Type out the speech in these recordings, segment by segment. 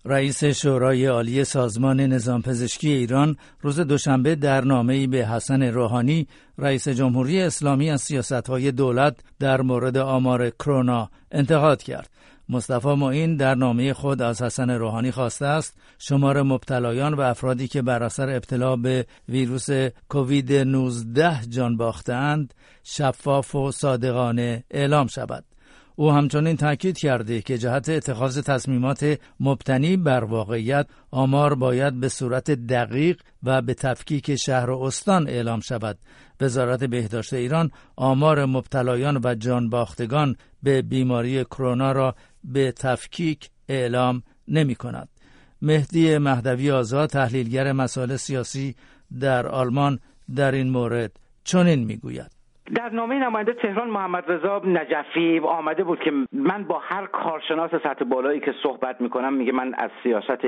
رئیس شورای عالی سازمان نظام پزشکی ایران روز دوشنبه در نامه‌ای به حسن روحانی رئیس جمهوری اسلامی از سیاست‌های دولت در مورد آمار کرونا انتقاد کرد. مصطفی معین در نامه خود از حسن روحانی خواسته است شمار مبتلایان و افرادی که بر اثر ابتلا به ویروس کووید 19 جان باختند شفاف و صادقانه اعلام شود. او همچنین تاکید کرده که جهت اتخاذ تصمیمات مبتنی بر واقعیت آمار باید به صورت دقیق و به تفکیک شهر و استان اعلام شود. وزارت بهداشت ایران آمار مبتلایان و جان باختگان به بیماری کرونا را به تفکیک اعلام نمی کند. مهدی مهدوی آزاد تحلیلگر مسائل سیاسی در آلمان در این مورد چنین می گوید: در نامه نماینده تهران محمد رضا نجفی آمده بود که من با هر کارشناس سطح بالایی که صحبت میکنم میگه من از سیاست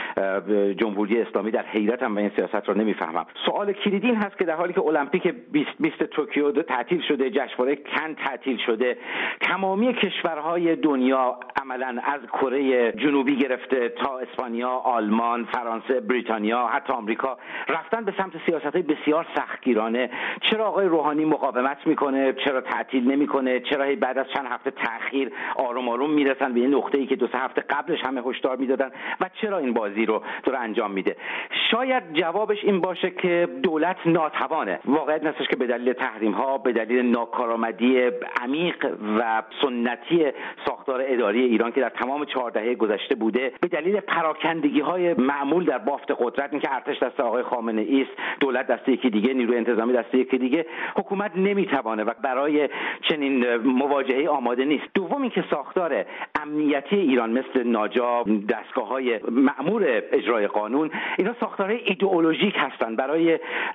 جمهوری اسلامی در حیرتم و این سیاست رو نمیفهمم. سوال کلیدی این هست که در حالی که المپیک 2020 توکیو تعطیل شده، جشنواره کن تعطیل شده، تمامی کشورهای دنیا عملا از کره جنوبی گرفته تا اسپانیا، آلمان، فرانسه، بریتانیا، حتی آمریکا رفتن به سمت سیاست‌های بسیار سختگیرانه، چرا آقای روحانی مقاومت میکنه؟ چرا تعطیل نمیکنه؟ چرا بعد از چند هفته تأخیر آروم آروم میرسن به این نقطه‌ای که 2-3 هفته قبلش همه هشدار میدادن و چرا این بازی رو داره انجام میده؟ شاید جوابش این باشه که دولت ناتوانه. واقعیت هستش که به دلیل تحریم ها، به دلیل ناکارآمدی عمیق و سنتی ساختار اداری ایران که در تمام 4 دهه گذشته بوده، به دلیل پراکندگی های معمول در بافت قدرت، اینکه ارتش دست آقای خامنه ای است، دولت دست یکی دیگه، نیروی انتظامی دست یکی دیگه، حکومت نمیتوانه و برای چنین مواجهه آماده نیست. دوم اینکه ساختار امنیتی ایران مثل ناجا، دستگاه‌های مأمور اجرای قانون، اینا ساختارهای ایدئولوژیک هستند. برای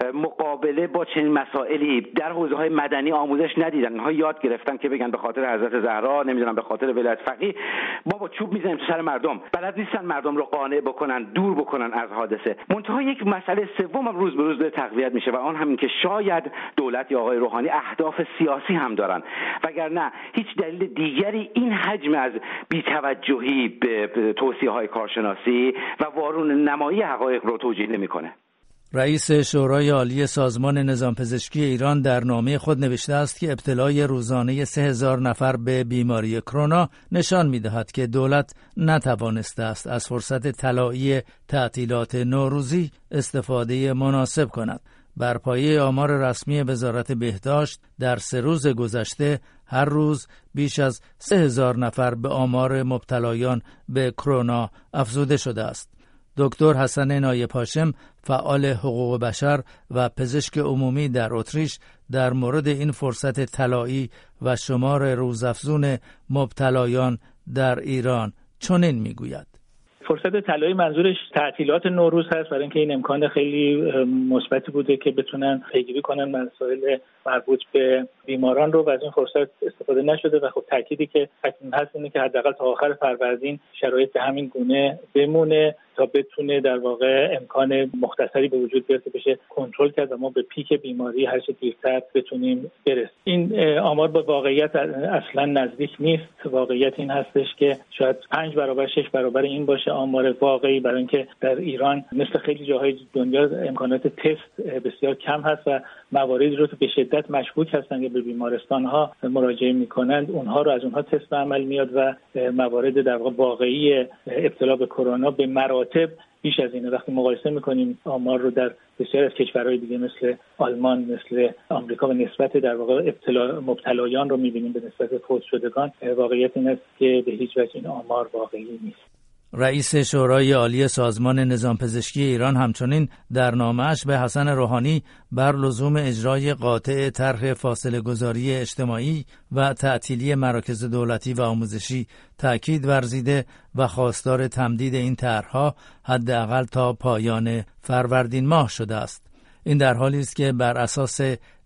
مقابله با چنین مسائلی در حوزه‌های مدنی آموزش ندیدن. اینها یاد گرفتن که بگن به خاطر حضرت زهرا، نمیدونم به خاطر ولایت فقیه ما با چوب میزنیم تو سر مردم. بلد نیستن مردم رو قانع بکنن، دور بکنن از حادثه. منتها یک مسئله سوم هم روز به روز تقویت میشه و آن همین که شاید دولت یا آقای روحانی اهداف سیاسی هم دارن، وگرنه هیچ دلیل دیگری این حجم از بی‌توجهی به توصیه‌های کارشناسی و وارون نمایی حقایق رو توجیه نمی‌کنه. رئیس شورای عالی سازمان نظام پزشکی ایران در نامه خود نوشته است که ابتلای روزانه 3000 نفر به بیماری کرونا نشان می‌دهد که دولت نتوانسته است از فرصت طلایی تعطیلات نوروزی استفاده مناسب کند. بر پایه آمار رسمی وزارت بهداشت در 3 روز گذشته هر روز بیش از 3000 نفر به آمار مبتلایان به کرونا افزوده شده است. دکتر حسن نایب هاشم فعال حقوق بشر و پزشک عمومی در اتریش در مورد این فرصت طلایی و شمار روزافزون مبتلایان در ایران چنین میگوید: فرصت طلایی منظورش تعطیلات نوروز هست، برای اینکه این امکان خیلی مثبتی بوده که بتونن پیگیری کنن مسائل مربوط به بیماران رو و از این فرصت استفاده نشده و خب تأکیدی که اکنون هست اینه که حداقل تا آخر فروردین شرایط به همین گونه بمونه تا بتونه در واقع امکان مختصری به وجود بیاد که بشه کنترل کرد و ما به پیک بیماری هر چه دیرتر بتونیم برسیم. این آمار با واقعیت اصلا نزدیک نیست. واقعیت این هستش که شاید 5 برابر 6 برابر این باشه آمار واقعی، برای اینکه در ایران مثل خیلی جاهای دنیا امکانات تست بسیار کم هست و مواردی رو که به شدت مشکوک هستن که به بیمارستان‌ها مراجعه می‌کنند اونها رو از اونها تست به عمل میاد و موارد در واقع واقعی ابتلا به کرونا به مراتب بیش از اینه. وقتی مقایسه می‌کنیم آمار رو در بسیار از کشورهای دیگه مثل آلمان، مثل آمریکا و نسبت در واقع مبتلایان رو می‌بینیم به نسبت فوت شدگان، واقعیت این است که به هیچ وجه این آمار واقعی نیست. رئیس شورای عالی سازمان نظام پزشکی ایران همچنین در نامه‌اش به حسن روحانی بر لزوم اجرای قاطع طرح فاصله گذاری اجتماعی و تعطیلی مراکز دولتی و آموزشی تأکید ورزیده و خواستار تمدید این طرح‌ها حداقل تا پایان فروردین ماه شده است. این در حالی است که بر اساس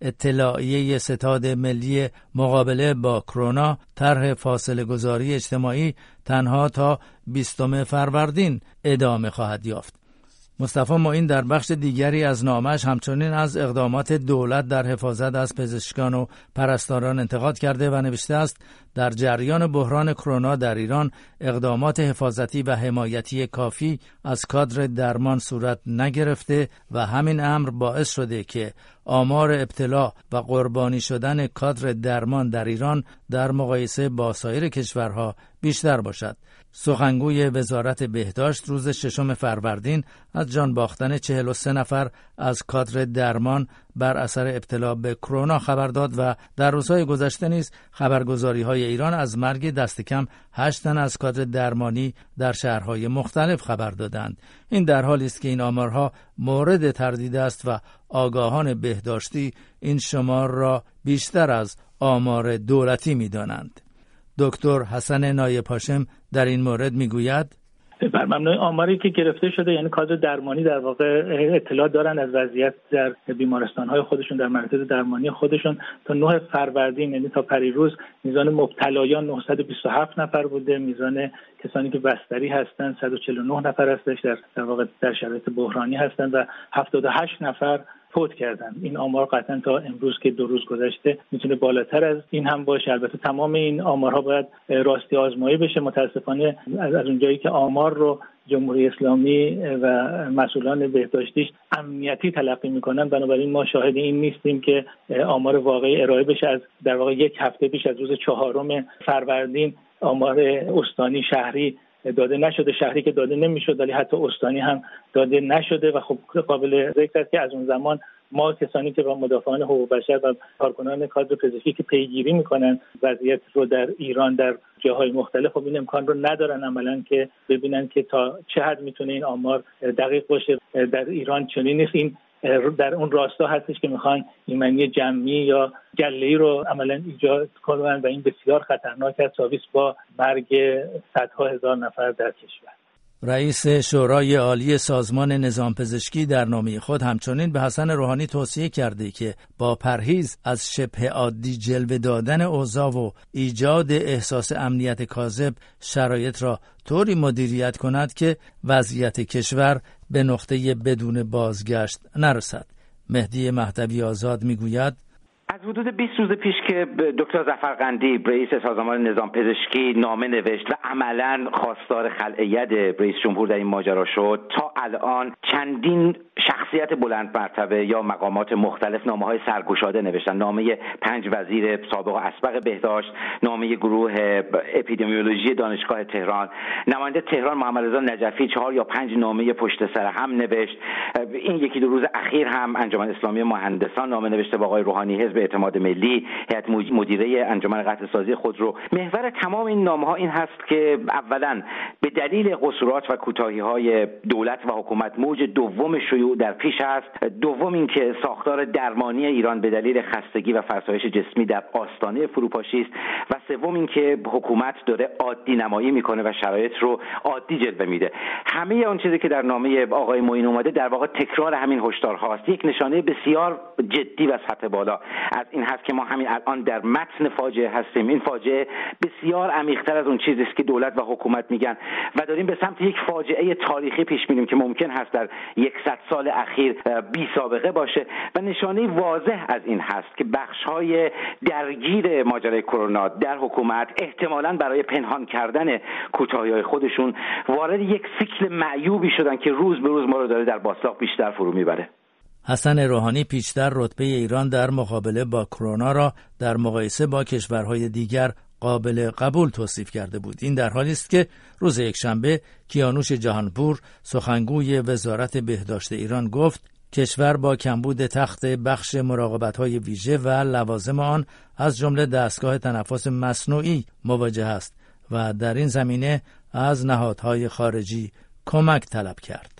اطلاعیه ستاد ملی مقابله با کرونا طرح فاصله گذاری اجتماعی تنها تا 20 فروردین ادامه خواهد یافت. مصطفی معین در بخش دیگری از نامش همچنین از اقدامات دولت در حفاظت از پزشکان و پرستاران انتقاد کرده و نوشته است در جریان بحران کرونا در ایران اقدامات حفاظتی و حمایتی کافی از کادر درمان صورت نگرفته و همین امر باعث شده که آمار ابتلا و قربانی شدن کادر درمان در ایران در مقایسه با سایر کشورها بیشتر باشد. سخنگوی وزارت بهداشت روز 6 فروردین از جان باختن 43 نفر از کادر درمان بر اثر ابتلا به کرونا خبر داد و در روزهای گذشته نیز خبرگزاری‌های ایران از مرگ دست کم 8 تن از کادر درمانی در شهرهای مختلف خبر دادند. این در حالی است که این آمارها مورد تردید است و آگاهان بهداشتی این شمار را بیشتر از آمار دولتی می‌دانند. دکتر حسن نایب هاشم در این مورد میگوید بر مبنای آماری که گرفته شده، یعنی کادر درمانی در واقع اطلاع دارن از وضعیت در بیمارستان‌های خودشون، در مراکز درمانی خودشون. تا 9 فروردین یعنی تا پریروز میزان مبتلایان 927 نفر بوده، میزان کسانی که بستری هستند 149 نفر هستش، در واقع در شرایط بحرانی هستند و 78 نفر فوت کردن. این آمار قطعا تا امروز که 2 روز گذشته میتونه بالاتر از این هم باشه. البته تمام این آمارها باید راستی آزمایی بشه. متاسفانه از اونجایی که آمار رو جمهوری اسلامی و مسئولان بهداشتیش امنیتی تلقی میکنن، بنابراین ما شاهد این نیستیم که آمار واقعی ارائه بشه. از در واقع 1 هفته پیش از روز 4 فروردین آمار استانی شهری داده نشده، شهری که داده نمیشد ولی حتی استانی هم داده نشده و خب قابل ذکر است که از اون زمان ما کسانی که با مدافعان حقوق بشر و کارکنان کادر پزشکی که پیگیری میکنن وضعیت رو در ایران در جاهای مختلف، خب این امکان رو ندارن عملاً که ببینن که تا چه حد میتونه این آمار دقیق باشه. در ایران چنین نیست. این در اون راستا هستش که میخوان ایمنی جمعی یا گله‌ای رو عملاً ایجاد کنن و این بسیار خطرناک است، تاویس با مرگ صدها هزار نفر در کشور. رئیس شورای عالی سازمان نظام پزشکی در نامه خود همچنین به حسن روحانی توصیه کرده که با پرهیز از شبه عادی جلوه دادن اوضاع و ایجاد احساس امنیت کاذب شرایط را طوری مدیریت کند که وضعیت کشور به نقطه بدون بازگشت نرسد. مهدی مهدوی آزاد میگوید از حدود 20 روز پیش که دکتر ظفرقندی رئیس سازمان نظام پزشکی نامه نوشت و عملاً خواستار خلع ید رئیس جمهور در این ماجرا شد، تا الان چندین شخصیت بلند مرتبه یا مقامات مختلف نامه‌های سرگشاده نوشتن. نامه 5 وزیر سابق اسبق بهداشت، نامه گروه اپیدمیولوژی دانشگاه تهران، نماینده تهران محمد رضا نجفی 4 یا 5 نامه پشت سر هم نوشت. این 1-2 روز اخیر هم انجمن اسلامی مهندسان نامه نوشته با آقای روحانی، حزب اعتماد ملی، هیئت مدیره انجمن قطع سازی خودرو. محور تمام این نامه‌ها این هست که اولا به دلیل قصورات و کوتاهی‌های دولت و حکومت موج دوم شیوع در پیش است. دوم اینکه ساختار درمانی ایران به دلیل خستگی و فرسایش جسمی در آستانه فروپاشی است و سوم اینکه حکومت داره عادی نمایی میکنه و شرایط رو عادی جلوه میده. همه اون چیزی که در نامه آقای معین اومده در واقع تکرار همین هشدارهاست. یک نشانه بسیار جدی و سطح بالا از این هست که ما همین الان در متن فاجعه هستیم. این فاجعه بسیار عمیق‌تر از اون چیزی است که دولت و حکومت میگن و داریم به سمت یک فاجعه تاریخی پیش میریم که ممکن هست در 100 سال اخیر بی سابقه باشه و نشانه واضح از این هست که بخش‌های درگیر ماجرای کرونا در حکومت احتمالاً برای پنهان کردن کوتاهی‌های خودشون وارد یک سیکل معیوبی شدن که روز به روز ما رو داره در باساق بیشتر فرو میبره. حسن روحانی پیشتر رتبه ایران در مقابله با کرونا را در مقایسه با کشورهای دیگر قابل قبول توصیف کرده بود. این در حالی است که روز یکشنبه کیانوش جهانپور سخنگوی وزارت بهداشت ایران گفت کشور با کمبود تخت بخش مراقبت‌های ویژه و لوازم آن از جمله دستگاه تنفس مصنوعی مواجه است و در این زمینه از نهادهای خارجی کمک طلب کرد.